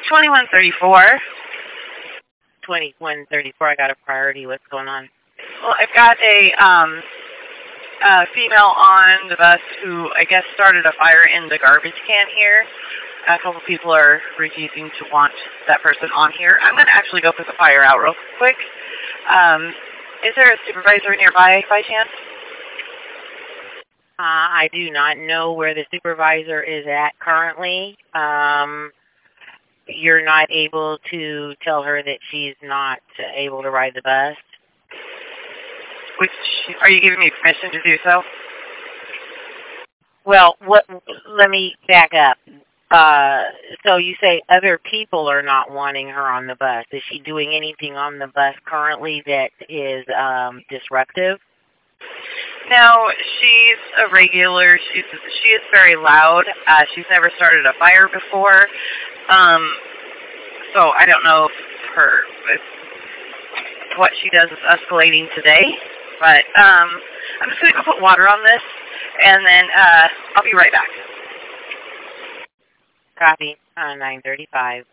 2134. 2134, I got a priority. What's going on? Well, I've got a female on the bus who, I guess, started a fire in the garbage can here. A couple people are refusing to want that person on here. I'm going to actually go put the fire out real quick. Is there a supervisor nearby by chance? I do not know where the supervisor is at currently. You're not able to tell her that she's not able to ride the bus? Which, are you giving me permission to do so? Well, let me back up. So you say other people are not wanting her on the bus. Is she doing anything on the bus currently that is disruptive? No, she's a regular. She is very loud. She's never started a fire before. So I don't know if what she does is escalating today. But I'm just going to go put water on this, and then I'll be right back. Copy. 935.